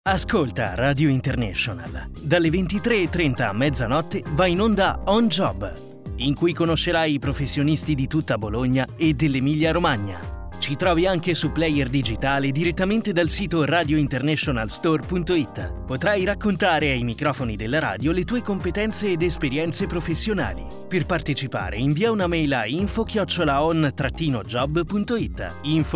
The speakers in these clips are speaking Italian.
Ascolta Radio International. Dalle 23:30 a mezzanotte va in onda On Job, in cui conoscerai i professionisti di tutta Bologna e dell'Emilia-Romagna. Ci trovi anche su player digitale direttamente dal sito radiointernationalstore.it. Potrai raccontare ai microfoni della radio le tue competenze ed esperienze professionali. Per partecipare invia una mail a info@on-job.it.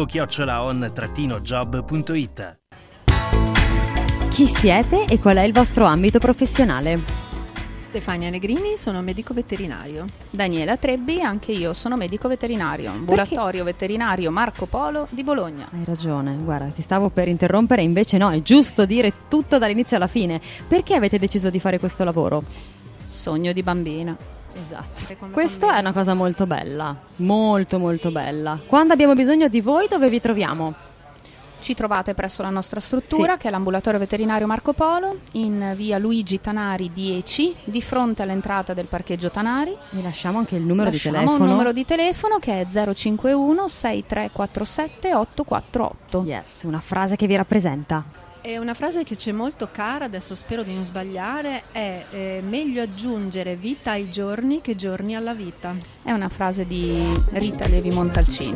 info@on-job.it. Chi siete e qual è il vostro ambito professionale? Stefania Negrini, sono medico veterinario. Daniela Trebbi, anche io sono medico veterinario, ambulatorio veterinario Marco Polo di Bologna. Hai ragione, guarda, ti stavo per interrompere, invece no, è giusto dire tutto dall'inizio alla fine. Perché avete deciso di fare questo lavoro? Sogno di bambina. Esatto. Questo è una cosa molto bella, molto molto bella. Quando abbiamo bisogno di voi, dove vi troviamo? Ci trovate presso la nostra struttura, che è l'ambulatorio veterinario Marco Polo, in via Luigi Tanari 10, di fronte all'entrata del parcheggio Tanari. Vi lasciamo anche il numero di telefono. Lasciamo un numero di telefono che è 051 6347 848. Yes, una frase che vi rappresenta. È una frase che c'è molto cara, adesso spero di non sbagliare, è meglio aggiungere vita ai giorni che giorni alla vita. È una frase di Rita Levi Montalcini.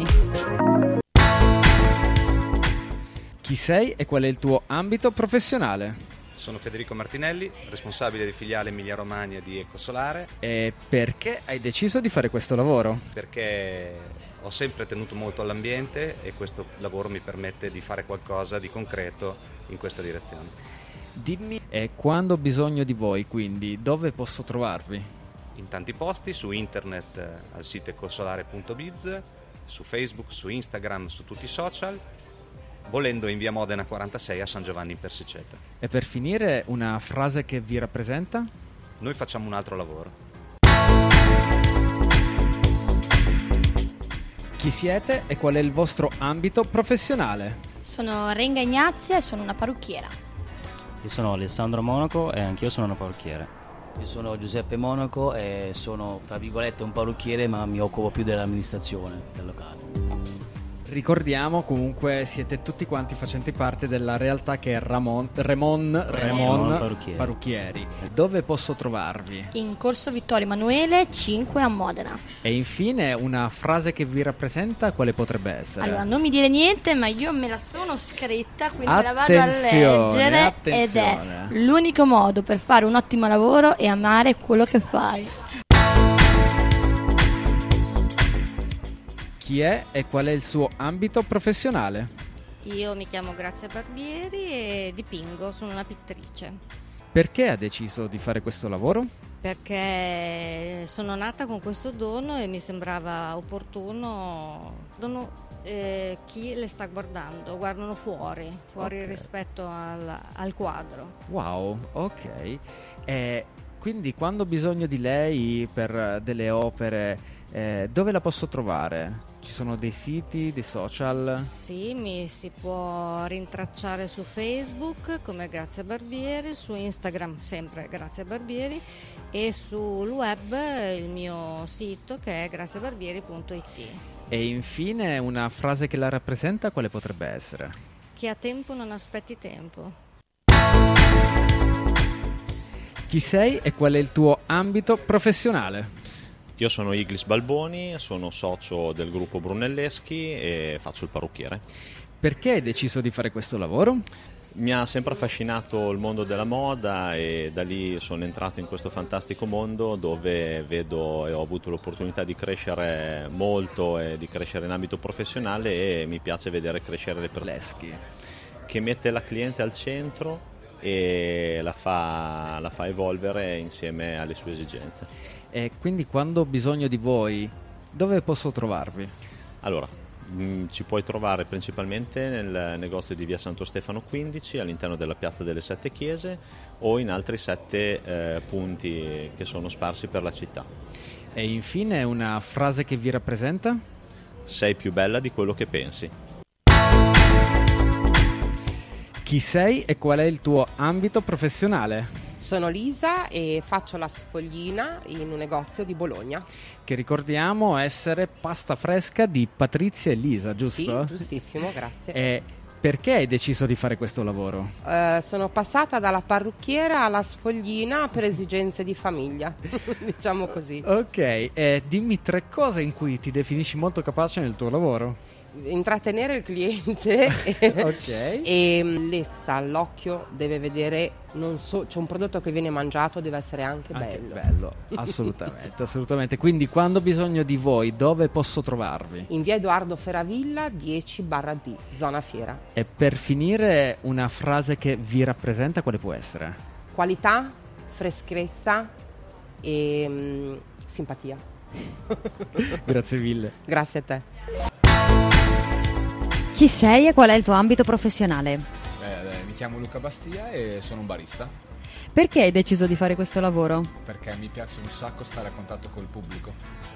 Chi sei e qual è il tuo ambito professionale? Sono Federico Martinelli, responsabile di filiale Emilia-Romagna di Ecosolare. E perché hai deciso di fare questo lavoro? Perché ho sempre tenuto molto all'ambiente e questo lavoro mi permette di fare qualcosa di concreto in questa direzione. Dimmi, quando ho bisogno di voi, quindi, dove posso trovarvi? In tanti posti, su internet al sito ecosolare.biz, su Facebook, su Instagram, su tutti i social. Volendo in via Modena 46 a San Giovanni in Persiceta. E per finire, una frase che vi rappresenta? Noi facciamo un altro lavoro. Chi siete e qual è il vostro ambito professionale? Sono Renga Ignazia e sono una parrucchiera. Io sono Alessandro Monaco e anch'io sono una parrucchiere. Io sono Giuseppe Monaco e sono, tra virgolette, un parrucchiere, ma mi occupo più dell'amministrazione del locale. Ricordiamo comunque siete tutti quanti facenti parte della realtà che è Remon Parrucchieri. Dove posso trovarvi? In Corso Vittorio Emanuele 5 a Modena. E infine una frase che vi rappresenta, quale potrebbe essere? Allora, non mi dire niente, ma io me la sono scritta, quindi me la vado a leggere. Attenzione. Ed è: l'unico modo per fare un ottimo lavoro è amare quello che fai. Chi è e qual è il suo ambito professionale? Io mi chiamo Grazia Barbieri e dipingo, sono una pittrice. Perché ha deciso di fare questo lavoro? Perché sono nata con questo dono e mi sembrava opportuno. Chi le sta guardano fuori okay, rispetto al quadro. Wow, ok. Quindi quando ho bisogno di lei per delle opere, dove la posso trovare? Ci sono dei siti, dei social? Sì, mi si può rintracciare su Facebook come Grazia Barbieri, su Instagram sempre Grazia Barbieri e sul web il mio sito che è graziabarbieri.it. E infine una frase che la rappresenta, quale potrebbe essere? Chi ha tempo non aspetti tempo. Chi sei e qual è il tuo ambito professionale? Io sono Iglis Balboni, sono socio del gruppo Brunelleschi e faccio il parrucchiere. Perché hai deciso di fare questo lavoro? Mi ha sempre affascinato il mondo della moda e da lì sono entrato in questo fantastico mondo dove vedo e ho avuto l'opportunità di crescere molto e di crescere in ambito professionale e mi piace vedere crescere le persone. Che mette la cliente al centro e la fa evolvere insieme alle sue esigenze. E quindi quando ho bisogno di voi, dove posso trovarvi? Allora, ci puoi trovare principalmente nel negozio di via Santo Stefano 15 all'interno della piazza delle Sette Chiese o in altri 7 punti che sono sparsi per la città. E infine una frase che vi rappresenta? Sei più bella di quello che pensi. Chi sei e qual è il tuo ambito professionale? Sono Lisa e faccio la sfoglina in un negozio di Bologna. Che ricordiamo essere pasta fresca di Patrizia e Lisa, giusto? Sì, giustissimo, grazie. E Perché hai deciso di fare questo lavoro? Sono passata dalla parrucchiera alla sfoglina per esigenze di famiglia, diciamo così. Ok, dimmi 3 cose in cui ti definisci molto capace nel tuo lavoro. Intrattenere il cliente Ok. e l'essa, l'occhio deve vedere, c'è un prodotto che viene mangiato, deve essere anche bello. Assolutamente, assolutamente. Quindi quando ho bisogno di voi, dove posso trovarvi? In via Edoardo Ferravilla 10/D, zona Fiera. E per finire, una frase che vi rappresenta, quale può essere? Qualità, freschezza e simpatia. Grazie mille. Grazie a te. Chi sei e qual è il tuo ambito professionale? Mi chiamo Luca Bastia e sono un barista. Perché hai deciso di fare questo lavoro? Perché mi piace un sacco stare a contatto col pubblico.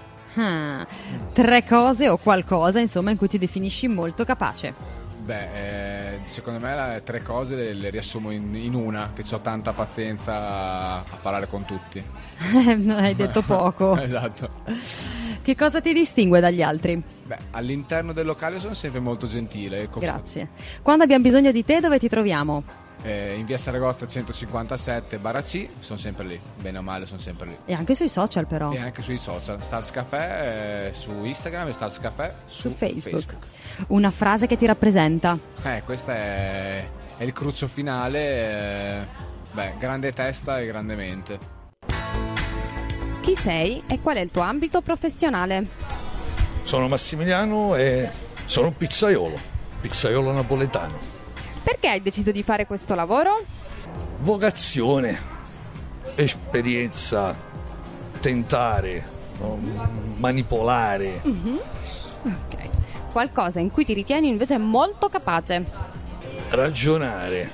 3 cose o qualcosa, insomma, in cui ti definisci molto capace. Secondo me le 3 cose le riassumo in una, che ho tanta pazienza a parlare con tutti. Hai detto poco. Esatto. Che cosa ti distingue dagli altri? All'interno del locale sono sempre molto gentile. Grazie. Quando abbiamo bisogno di te, dove ti troviamo? In via Saragozza 157 /C, sono sempre lì, bene o male sono sempre lì. E anche sui social però. E anche sui social, Stars Café su Instagram e Stars Café su Facebook. Una frase che ti rappresenta? Questa è il cruccio finale, grande testa e grande mente. Chi sei e qual è il tuo ambito professionale? Sono Massimiliano e sono un pizzaiolo napoletano. Perché hai deciso di fare questo lavoro? Vocazione, esperienza, tentare, manipolare. Ok. Qualcosa in cui ti ritieni invece molto capace? Ragionare.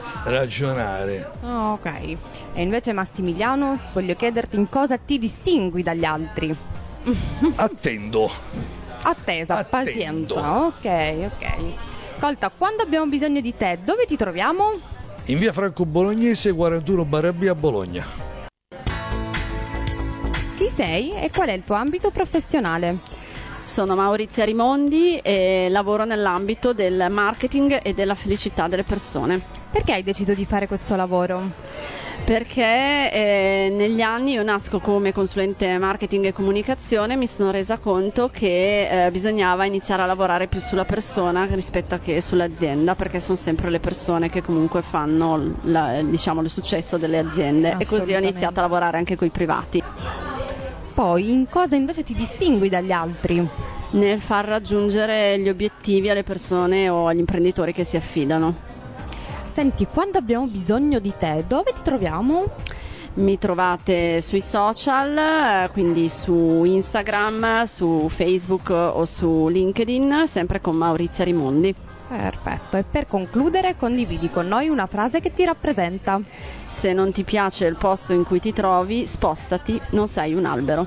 Ok. E invece Massimiliano, voglio chiederti in cosa ti distingui dagli altri? Attendo. Attesa, pazienza. Ok. Ascolta, quando abbiamo bisogno di te, dove ti troviamo? In via Franco Bolognese 41/B a Bologna. Chi sei e qual è il tuo ambito professionale? Sono Maurizia Rimondi e lavoro nell'ambito del marketing e della felicità delle persone. Perché hai deciso di fare questo lavoro? Perché negli anni io nasco come consulente marketing e comunicazione, mi sono resa conto che bisognava iniziare a lavorare più sulla persona rispetto che sull'azienda, perché sono sempre le persone che comunque fanno il successo delle aziende, e così ho iniziato a lavorare anche con i privati. Poi in cosa invece ti distingui dagli altri? Nel far raggiungere gli obiettivi alle persone o agli imprenditori che si affidano. Senti, quando abbiamo bisogno di te, dove ti troviamo? Mi trovate sui social, quindi su Instagram, su Facebook o su LinkedIn, sempre con Maurizia Rimondi. Perfetto, e per concludere condividi con noi una frase che ti rappresenta. Se non ti piace il posto in cui ti trovi, spostati, non sei un albero.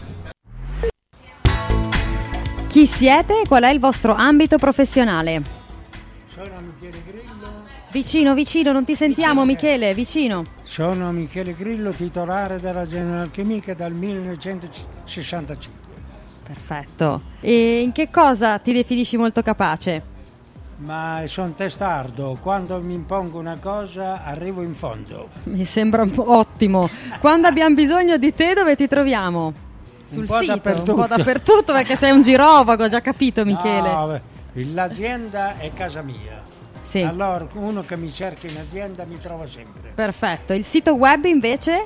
Chi siete e qual è il vostro ambito professionale? Sono Michele Grillo. Vicino, non ti sentiamo Michele, vicino. Sono Michele Grillo, titolare della General Chimica dal 1965. Perfetto. E in che cosa ti definisci molto capace? Ma sono testardo, quando mi impongo una cosa arrivo in fondo. Mi sembra ottimo. Quando abbiamo bisogno di te, dove ti troviamo? Sul sito, un po' dappertutto, perché sei un girovago, ho già capito Michele. No, l'azienda è casa mia. Sì. Allora uno che mi cerca in azienda mi trova sempre. Perfetto. Il sito web invece?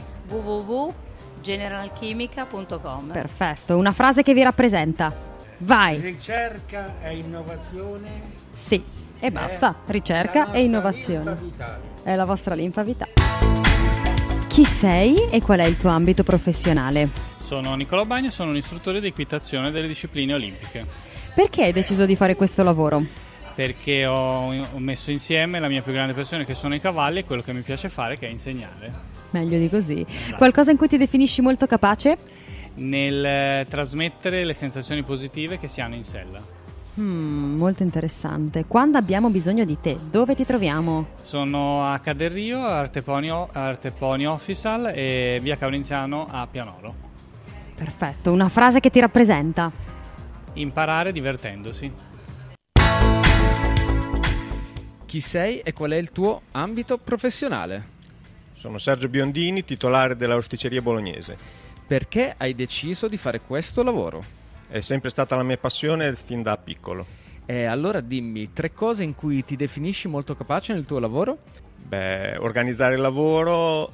www.generalchimica.com. Perfetto. Una frase che vi rappresenta. Vai. Ricerca e innovazione. Sì. E basta. Ricerca e innovazione. È la vostra linfa vitale. Chi sei e qual è il tuo ambito professionale? Sono Nicolò Bagno, sono un istruttore di equitazione delle discipline olimpiche. Perché hai deciso di fare questo lavoro? Perché ho messo insieme la mia più grande passione, che sono i cavalli, e quello che mi piace fare, che è insegnare. Meglio di così. Qualcosa in cui ti definisci molto capace? Nel trasmettere le sensazioni positive che si hanno in sella. Molto interessante. Quando abbiamo bisogno di te, dove ti troviamo? Sono a Caderrio, Arteponi Official, e via Caurinziano a Pianoro. Perfetto. Una frase che ti rappresenta? Imparare divertendosi. Chi sei e qual è il tuo ambito professionale? Sono Sergio Biondini, titolare della Rosticceria Bolognese. Perché hai deciso di fare questo lavoro? È sempre stata la mia passione fin da piccolo. E allora dimmi 3 cose in cui ti definisci molto capace nel tuo lavoro? Organizzare il lavoro,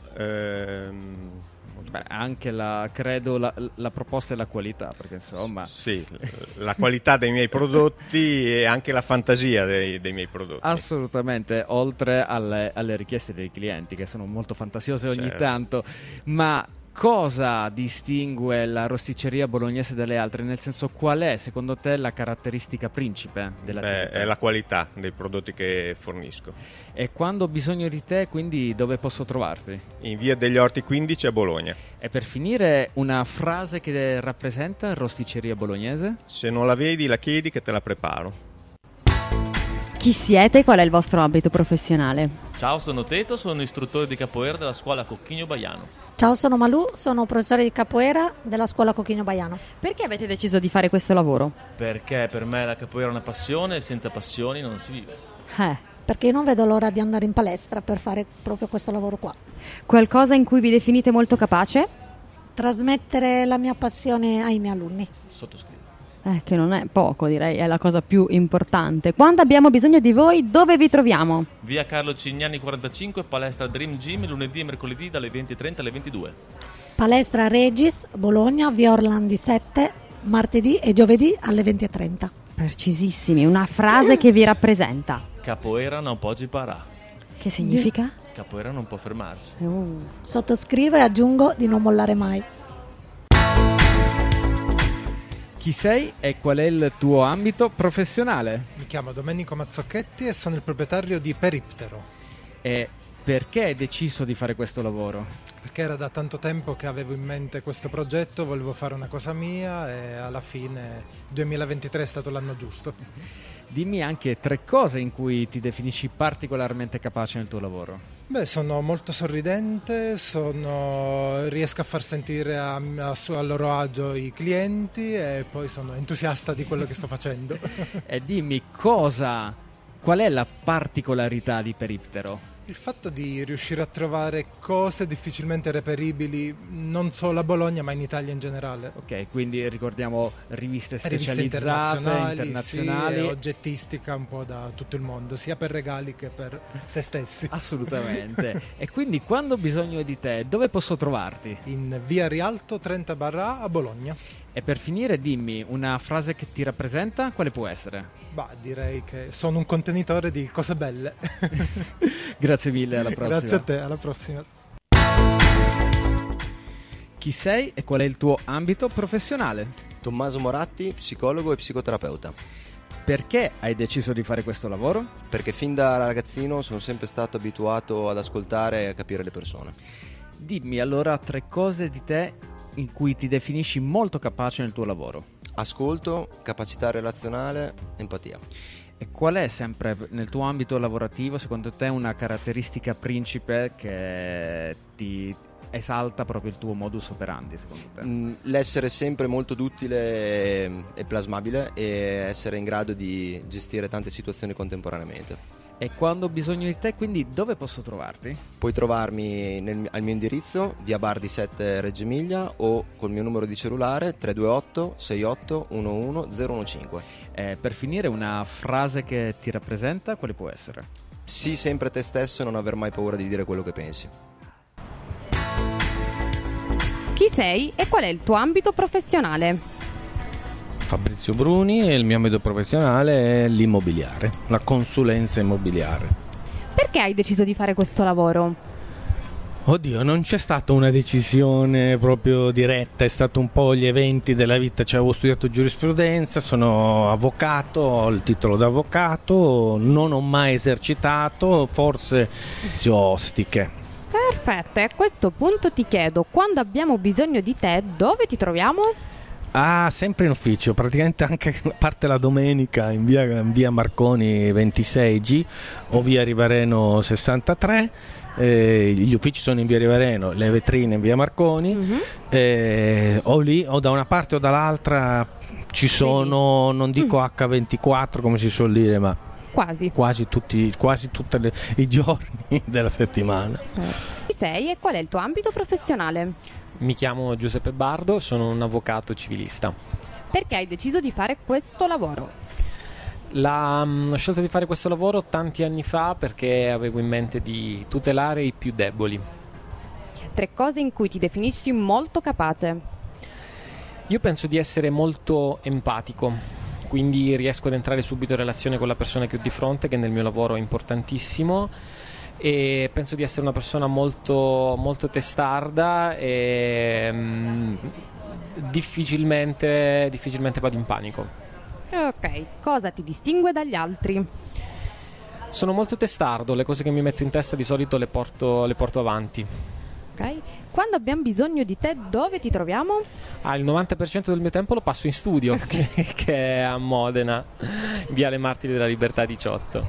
anche la proposta e la qualità, perché insomma... Sì, la qualità dei miei prodotti e anche la fantasia dei miei prodotti. Assolutamente, oltre alle richieste dei clienti, che sono molto fantasiose ogni Certo. tanto. Ma cosa distingue la rosticceria bolognese dalle altre? Nel senso, qual è secondo te la caratteristica principe dell'attività? È la qualità dei prodotti che fornisco. E quando ho bisogno di te, quindi dove posso trovarti? In via degli Orti 15 a Bologna. E per finire, una frase che rappresenta rosticceria bolognese? Se non la vedi, la chiedi che te la preparo. Chi siete e qual è il vostro ambito professionale? Ciao, sono Teto, sono istruttore di capoeira della scuola Cocchigno Baiano. Ciao, sono Malù, sono professore di capoeira della scuola Cocchigno Baiano. Perché avete deciso di fare questo lavoro? Perché per me la capoeira è una passione e senza passioni non si vive. Perché io non vedo l'ora di andare in palestra per fare proprio questo lavoro qua. Qualcosa in cui vi definite molto capace? Trasmettere la mia passione ai miei alunni. Sottoscritto. Che non è poco, direi, è la cosa più importante. Quando abbiamo bisogno di voi, dove vi troviamo? Via Carlo Cignani 45, palestra Dream Gym, lunedì e mercoledì dalle 20:30 alle 22. Palestra Regis, Bologna, via Orlandi 7, martedì e giovedì alle 20:30. Precisissimi, una frase che vi rappresenta. Capoeira non può parà. Che significa? Capoeira non può fermarsi. Sottoscrivo e aggiungo di non mollare mai. Chi sei e qual è il tuo ambito professionale? Mi chiamo Domenico Mazzocchetti e sono il proprietario di Periptero. E perché hai deciso di fare questo lavoro? Perché era da tanto tempo che avevo in mente questo progetto, volevo fare una cosa mia e alla fine 2023 è stato l'anno giusto. Dimmi anche 3 cose in cui ti definisci particolarmente capace nel tuo lavoro. Sono molto sorridente, riesco a far sentire a loro agio i clienti e poi sono entusiasta di quello che sto facendo. E dimmi qual è la particolarità di Periptero? Il fatto di riuscire a trovare cose difficilmente reperibili non solo a Bologna ma in Italia in generale. Ok, quindi ricordiamo riviste specializzate, internazionali. Sì, e oggettistica un po' da tutto il mondo, sia per regali che per se stessi. Assolutamente. E quindi quando ho bisogno di te, dove posso trovarti? In via Rialto 30 Barra a Bologna. E per finire dimmi una frase che ti rappresenta, quale può essere? Direi che sono un contenitore di cose belle. Grazie mille, alla prossima. Grazie a te, alla prossima. Chi sei e qual è il tuo ambito professionale? Tommaso Moratti, psicologo e psicoterapeuta. Perché hai deciso di fare questo lavoro? Perché fin da ragazzino sono sempre stato abituato ad ascoltare e a capire le persone. Dimmi allora 3 cose di te in cui ti definisci molto capace nel tuo lavoro. Ascolto, capacità relazionale, empatia. E qual è sempre nel tuo ambito lavorativo secondo te una caratteristica principe che ti esalta proprio il tuo modus operandi secondo te? L'essere sempre molto duttile e plasmabile e essere in grado di gestire tante situazioni contemporaneamente. E quando ho bisogno di te, quindi dove posso trovarti? Puoi trovarmi al mio indirizzo, via Bardi 7 Reggio Emilia, o col mio numero di cellulare 328 68 11 015. Per finire, una frase che ti rappresenta, quale può essere? Sii sempre te stesso e non aver mai paura di dire quello che pensi. Chi sei e qual è il tuo ambito professionale? Fabrizio Bruni e il mio ambito professionale è l'immobiliare, la consulenza immobiliare. Perché hai deciso di fare questo lavoro? Oddio, non c'è stata una decisione proprio diretta, è stato un po' gli eventi della vita, avevo studiato giurisprudenza, sono avvocato, ho il titolo d'avvocato, non ho mai esercitato, forse ostiche. Perfetto, e a questo punto ti chiedo, quando abbiamo bisogno di te, dove ti troviamo? Sempre in ufficio, praticamente anche a parte la domenica in via Marconi 26G o via Rivareno 63. Gli uffici sono in via Rivareno, le vetrine in via Marconi, o lì o da una parte o dall'altra ci sono, non dico H24 come si suol dire, ma Quasi tutti i giorni della settimana. Chi sei e qual è il tuo ambito professionale? Mi chiamo Giuseppe Bardo, sono un avvocato civilista. Perché hai deciso di fare questo lavoro? Ho scelto di fare questo lavoro tanti anni fa perché avevo in mente di tutelare i più deboli. 3 cose in cui ti definisci molto capace. Io penso di essere molto empatico. Quindi riesco ad entrare subito in relazione con la persona che ho di fronte, che nel mio lavoro è importantissimo, e penso di essere una persona molto, molto testarda e difficilmente vado in panico. Ok, cosa ti distingue dagli altri? Sono molto testardo, le cose che mi metto in testa di solito le porto avanti. Ok, quando abbiamo bisogno di te, dove ti troviamo? Il 90% del mio tempo lo passo in studio, che è a Modena, Viale Martiri della Libertà 18.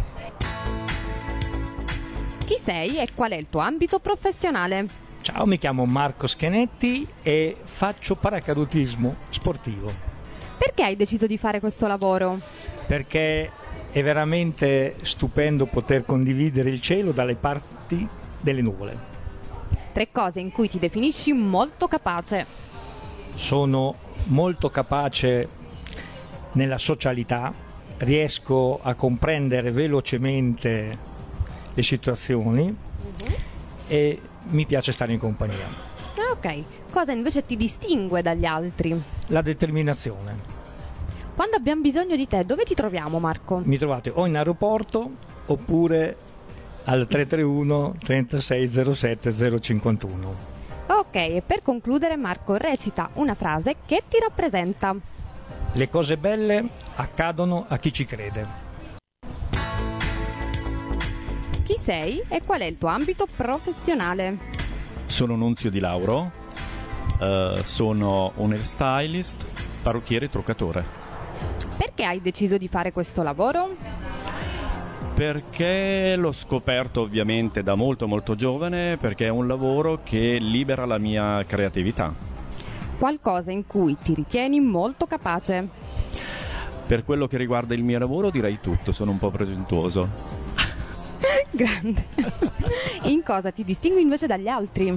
Chi sei e qual è il tuo ambito professionale? Ciao, mi chiamo Marco Schenetti e faccio paracadutismo sportivo. Perché hai deciso di fare questo lavoro? Perché è veramente stupendo poter condividere il cielo dalle parti delle nuvole. 3 cose in cui ti definisci molto capace. Sono molto capace nella socialità, riesco a comprendere velocemente le situazioni e mi piace stare in compagnia. Ok, cosa invece ti distingue dagli altri? La determinazione. Quando abbiamo bisogno di te, dove ti troviamo, Marco? Mi trovate o in aeroporto oppure al 331 3607 051. Ok, e per concludere, Marco, recita una frase che ti rappresenta. Le cose belle accadono a chi ci crede. Chi sei e qual è il tuo ambito professionale? Sono Nunzio Di Lauro, sono un hairstylist, parrucchiere e truccatore. Perché hai deciso di fare questo lavoro? Perché l'ho scoperto ovviamente da molto molto giovane, perché è un lavoro che libera la mia creatività. Qualcosa in cui ti ritieni molto capace? Per quello che riguarda il mio lavoro direi tutto, sono un po' presuntuoso. Grande. In cosa ti distingui invece dagli altri?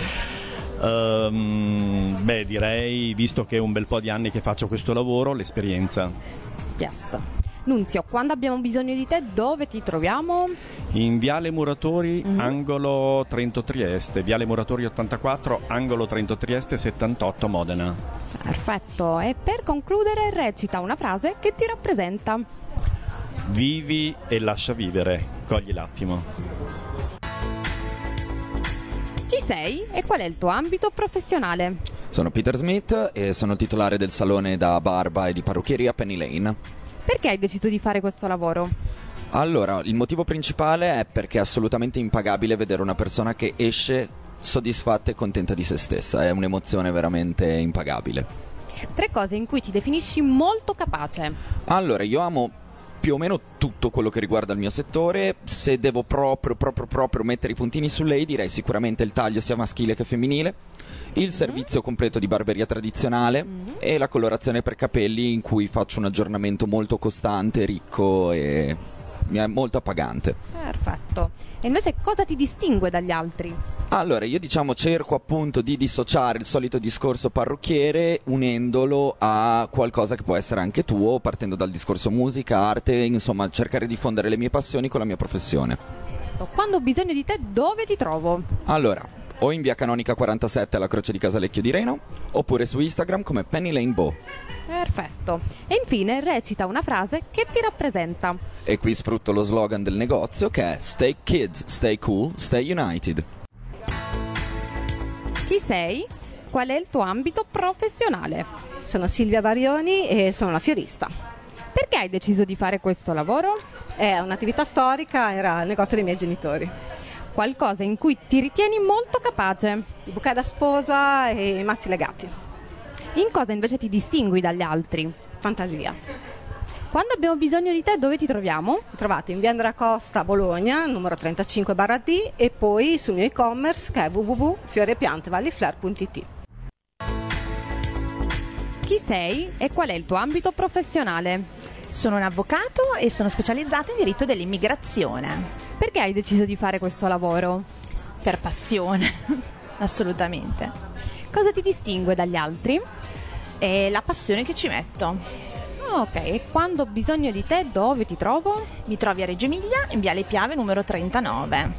Direi, visto che è un bel po' di anni che faccio questo lavoro, l'esperienza. Yes. Nunzio, quando abbiamo bisogno di te, dove ti troviamo? In Viale Muratori, angolo Trento Trieste, Viale Muratori 84, angolo Trento Trieste 78, Modena. Perfetto, e per concludere recita una frase che ti rappresenta. Vivi e lascia vivere, cogli l'attimo. Chi sei e qual è il tuo ambito professionale? Sono Peter Smith e sono titolare del salone da barba e di parrucchieria Penny Lane. Perché hai deciso di fare questo lavoro? Allora, il motivo principale è perché è assolutamente impagabile vedere una persona che esce soddisfatta e contenta di se stessa. È un'emozione veramente impagabile. 3 cose in cui ti definisci molto capace. Allora, io amo più o meno tutto quello che riguarda il mio settore. Se devo proprio mettere i puntini su lei, direi sicuramente il taglio sia maschile che femminile, il servizio completo di barberia tradizionale e la colorazione per capelli, in cui faccio un aggiornamento molto costante, ricco e mi è molto appagante. Perfetto. E invece cosa ti distingue dagli altri? Allora, io cerco appunto di dissociare il solito discorso parrucchiere unendolo a qualcosa che può essere anche tuo, partendo dal discorso musica, arte, insomma cercare di fondere le mie passioni con la mia professione. Quando ho bisogno di te, dove ti trovo? Allora, o in via Canonica 47 alla Croce di Casalecchio di Reno, oppure su Instagram come Penny Lane Bo. Perfetto. E infine recita una frase che ti rappresenta. E qui sfrutto lo slogan del negozio, che è Stay kids, stay cool, stay united. Chi sei? Qual è il tuo ambito professionale? Sono Silvia Barioni e sono una fiorista. Perché hai deciso di fare questo lavoro? È un'attività storica, era il negozio dei miei genitori. Qualcosa in cui ti ritieni molto capace? I bouquet da sposa e i mazzi legati. In cosa invece ti distingui dagli altri? Fantasia. Quando abbiamo bisogno di te, dove ti troviamo? Mi trovate in via Andrea Costa, Bologna, numero 35/D, e poi sul mio e-commerce che è www.fiorepiantevalliflare.it. Chi sei e qual è il tuo ambito professionale? Sono un avvocato e sono specializzato in diritto dell'immigrazione. Perché hai deciso di fare questo lavoro? Per passione, assolutamente. Cosa ti distingue dagli altri? È la passione che ci metto. Ok, e quando ho bisogno di te dove ti trovo? Mi trovi a Reggio Emilia, in Viale Piave numero 39.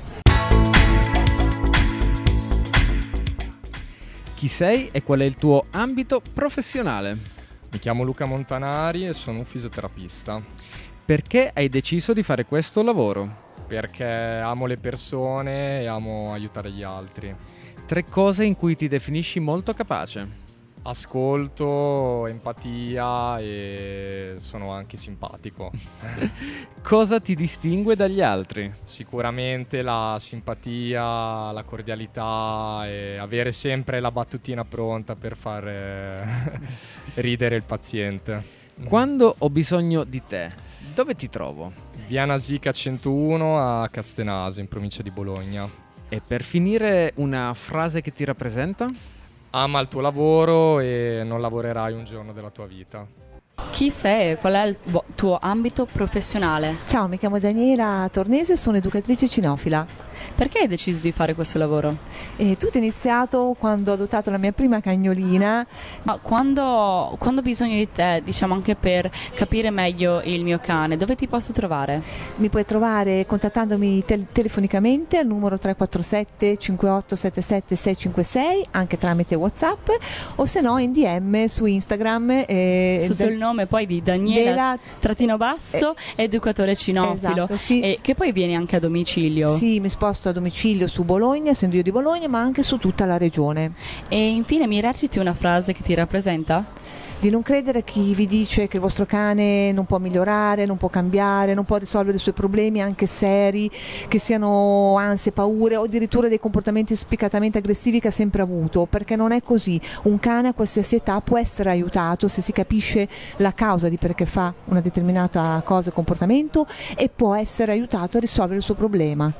Chi sei e qual è il tuo ambito professionale? Mi chiamo Luca Montanari e sono un fisioterapista. Perché hai deciso di fare questo lavoro? Perché amo le persone e amo aiutare gli altri. 3 cose in cui ti definisci molto capace. Ascolto, empatia e sono anche simpatico. Cosa ti distingue dagli altri? Sicuramente la simpatia, la cordialità e avere sempre la battutina pronta per far ridere il paziente. Quando ho bisogno di te, dove ti trovo? Via Nasica 101 a Castenaso, in provincia di Bologna. E per finire, una frase che ti rappresenta? Ama il tuo lavoro e non lavorerai un giorno della tua vita. Chi sei e qual è il tuo ambito professionale? Ciao, mi chiamo Daniela Tornese e sono educatrice cinofila. Perché hai deciso di fare questo lavoro? Tutto è iniziato quando ho adottato la mia prima cagnolina. Ma quando ho bisogno di te, diciamo anche per capire meglio il mio cane, dove ti posso trovare? Mi puoi trovare contattandomi telefonicamente al numero 347 5877 656, anche tramite WhatsApp, o se no in DM su Instagram. Sotto il nome poi di Daniela _ educatore cinofilo. Esatto, sì. E che poi vieni anche a domicilio. Sì, mi sposto a domicilio su Bologna, essendo io di Bologna, ma anche su tutta la regione. E infine mi reciti una frase che ti rappresenta? Di non credere a chi vi dice che il vostro cane non può migliorare, non può cambiare, non può risolvere i suoi problemi anche seri, che siano ansie, paure o addirittura dei comportamenti spiccatamente aggressivi che ha sempre avuto, perché non è così. Un cane a qualsiasi età può essere aiutato se si capisce la causa di perché fa una determinata cosa o comportamento, e può essere aiutato a risolvere il suo problema.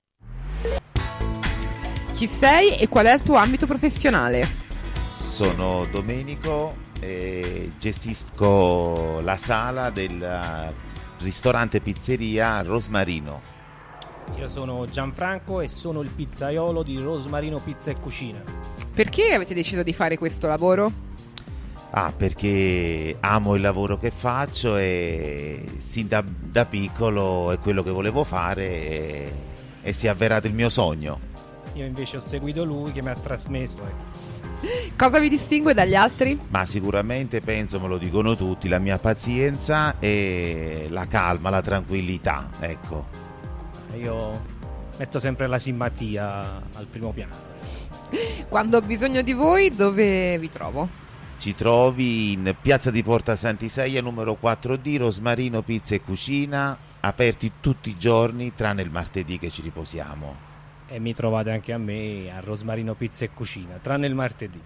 Chi sei e qual è il tuo ambito professionale? Sono Domenico e gestisco la sala del ristorante pizzeria Rosmarino. Io sono Gianfranco e sono il pizzaiolo di Rosmarino Pizza e Cucina. Perché avete deciso di fare questo lavoro? Perché amo il lavoro che faccio e sin da piccolo è quello che volevo fare e si è avverato il mio sogno. Io invece ho seguito lui che mi ha trasmesso. Cosa vi distingue dagli altri? Ma sicuramente, penso, me lo dicono tutti, la mia pazienza e la calma, la tranquillità, ecco. Io metto sempre la simpatia al primo piano. Quando ho bisogno di voi, dove vi trovo? Ci trovi in piazza di Porta Sant'Iseia numero 4D, Rosmarino Pizza e Cucina, aperti tutti i giorni tranne il martedì che ci riposiamo. E mi trovate anche a me a Rosmarino Pizza e Cucina, tranne il martedì.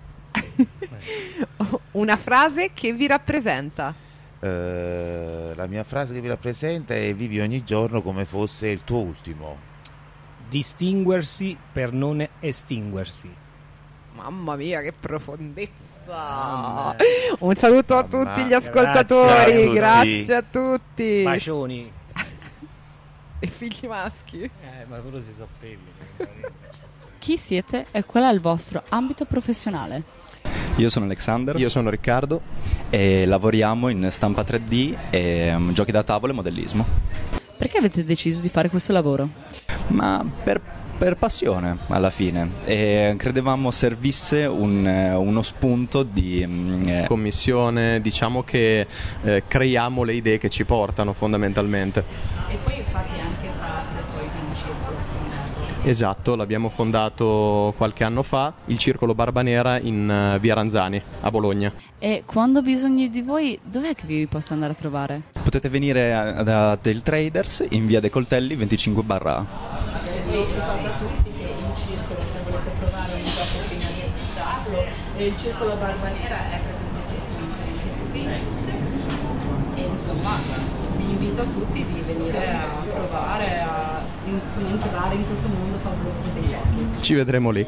Una frase che vi rappresenta? La mia frase che vi rappresenta è: vivi ogni giorno come fosse il tuo ultimo. Distinguersi per non estinguersi. Mamma mia, che profondezza! Un saluto a tutti gli ascoltatori, grazie a tutti. Bacioni. E figli maschi. Ma quello si sapeva. Chi siete e qual è il vostro ambito professionale? Io sono Alexander. Io sono Riccardo e lavoriamo in stampa 3D e giochi da tavolo e modellismo. Perché avete deciso di fare questo lavoro? Ma per passione alla fine, e credevamo servisse uno spunto di commissione, diciamo che creiamo le idee che ci portano fondamentalmente. E poi fate anche parte poi di un circolo. Esatto, l'abbiamo fondato qualche anno fa, il Circolo Barbanera in via Ranzani a Bologna. E quando ho bisogno di voi, dov'è che vi posso andare a trovare? Potete venire da Tail Traders in via dei Coltelli 25/A. E ricordo a tutti che il circolo, se volete provare un gioco prima di acquistarlo, il Circolo Barbanera è presentissimo anche su Facebook. E insomma, vi invito a tutti di venire a provare a entrare in questo mondo favoloso dei giochi. Ci vedremo lì.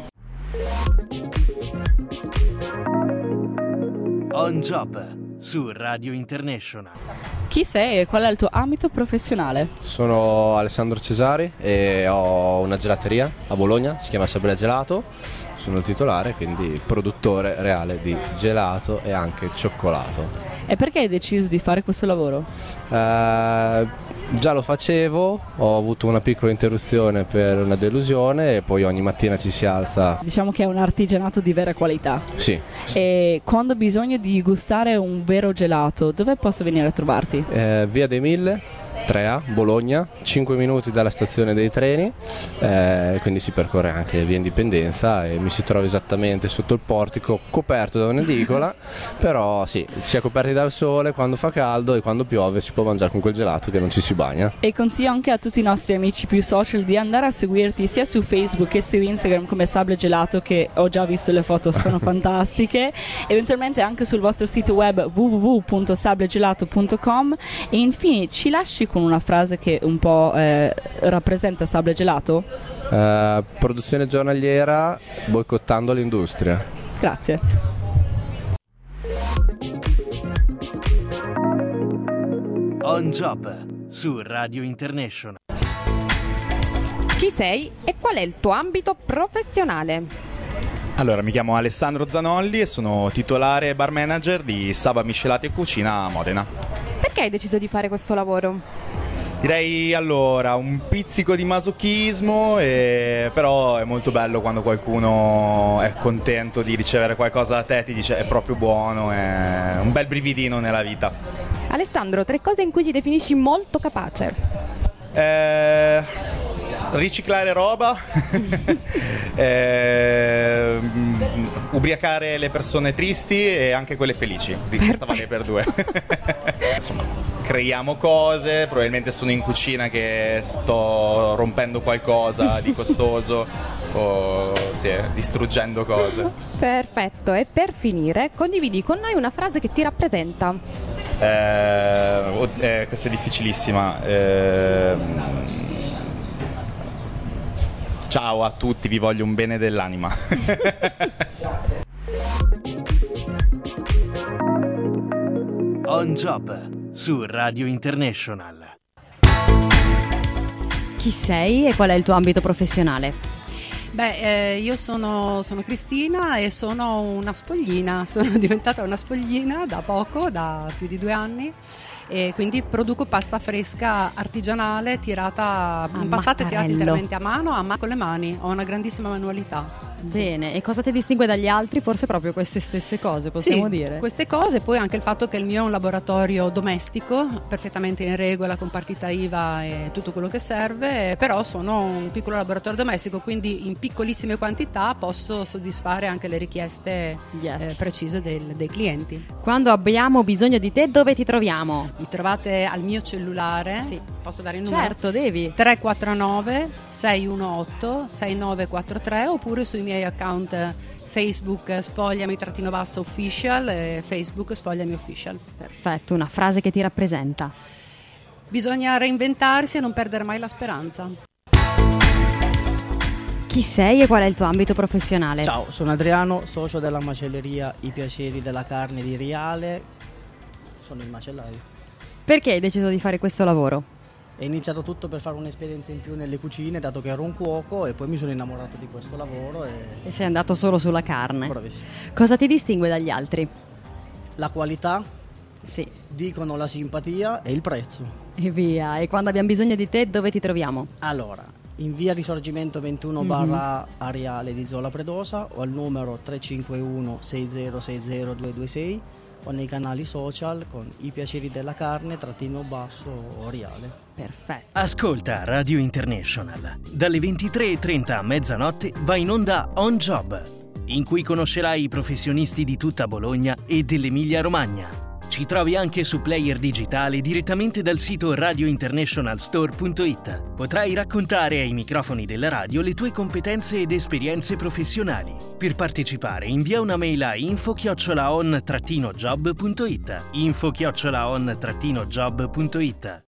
On Job su Radio International. Chi sei e qual è il tuo ambito professionale? Sono Alessandro Cesari e ho una gelateria a Bologna, si chiama Sabella Gelato. Sono il titolare, quindi produttore reale di gelato e anche cioccolato. E perché hai deciso di fare questo lavoro? Già lo facevo, ho avuto una piccola interruzione per una delusione e poi ogni mattina ci si alza. Diciamo che è un artigianato di vera qualità. Sì. E quando ho bisogno di gustare un vero gelato, dove posso venire a trovarti? Via dei Mille, 3A, Bologna, 5 minuti dalla stazione dei treni, quindi si percorre anche via Indipendenza e mi si trova esattamente sotto il portico, coperto da un'edicola, però sì, si è coperti dal sole quando fa caldo e quando piove si può mangiare con quel gelato che non ci si bagna. E consiglio anche a tutti i nostri amici più social di andare a seguirti sia su Facebook che su Instagram come Sable Gelato, che ho già visto le foto, sono fantastiche, eventualmente anche sul vostro sito web www.sablegelato.com. E infine ci lasci con una frase che un po' rappresenta Sable Gelato? Produzione giornaliera boicottando l'industria. Grazie. On Job su Radio International. Chi sei e qual è il tuo ambito professionale? Allora, mi chiamo Alessandro Zanolli e sono titolare e bar manager di Saba Miscelati e Cucina a Modena. Perché hai deciso di fare questo lavoro? Direi allora un pizzico di masochismo, però è molto bello quando qualcuno è contento di ricevere qualcosa da te, ti dice è proprio buono, è un bel brividino nella vita. Alessandro, 3 cose in cui ti definisci molto capace. Riciclare roba, ubriacare le persone tristi e anche quelle felici, di questa vale per 2. Insomma, creiamo cose, probabilmente sono in cucina che sto rompendo qualcosa di costoso o distruggendo cose. Perfetto, e per finire condividi con noi una frase che ti rappresenta. Questa è difficilissima. Ciao a tutti, vi voglio un bene dell'anima. On Job su Radio International. Chi sei e qual è il tuo ambito professionale? Io sono Cristina e sono una sfoglina, sono diventata una sfoglina da poco, da più di 2 anni. E quindi produco pasta fresca artigianale impastata e tirata interamente a mano con le mani. Ho una grandissima manualità. Bene, e cosa ti distingue dagli altri? Forse proprio queste stesse cose, possiamo dire. Queste cose, poi anche il fatto che il mio è un laboratorio domestico, perfettamente in regola con partita IVA e tutto quello che serve, però sono un piccolo laboratorio domestico, quindi in piccolissime quantità posso soddisfare anche le richieste precise dei clienti. Quando abbiamo bisogno di te, dove ti troviamo? Mi trovate al mio cellulare, posso dare il numero? Certo, devi. 349 618 6943 oppure sui miei account Facebook sfogliami_official e Facebook sfogliami official. Perfetto, una frase che ti rappresenta. Bisogna reinventarsi e non perdere mai la speranza. Chi sei e qual è il tuo ambito professionale? Ciao, sono Adriano, socio della macelleria I Piaceri della Carne di Riale. Sono il macellaio. Perché hai deciso di fare questo lavoro? È iniziato tutto per fare un'esperienza in più nelle cucine, dato che ero un cuoco, e poi mi sono innamorato di questo lavoro e sei andato solo sulla carne. Bravissimo. Cosa ti distingue dagli altri? La qualità, dicono la simpatia e il prezzo. E via, e quando abbiamo bisogno di te dove ti troviamo? Allora, in via Risorgimento 21 barra Ariale di Zola Predosa o al numero 351 6060 o nei canali social con I Piaceri della Carne _Riale. Perfetto. Ascolta Radio International. Dalle 23:30 a mezzanotte va in onda On Job, in cui conoscerai i professionisti di tutta Bologna e dell'Emilia Romagna. Ci trovi anche su player digitale direttamente dal sito radiointernationalstore.it. Potrai raccontare ai microfoni della radio le tue competenze ed esperienze professionali. Per partecipare invia una mail a info@on-job.it. info@on-job.it.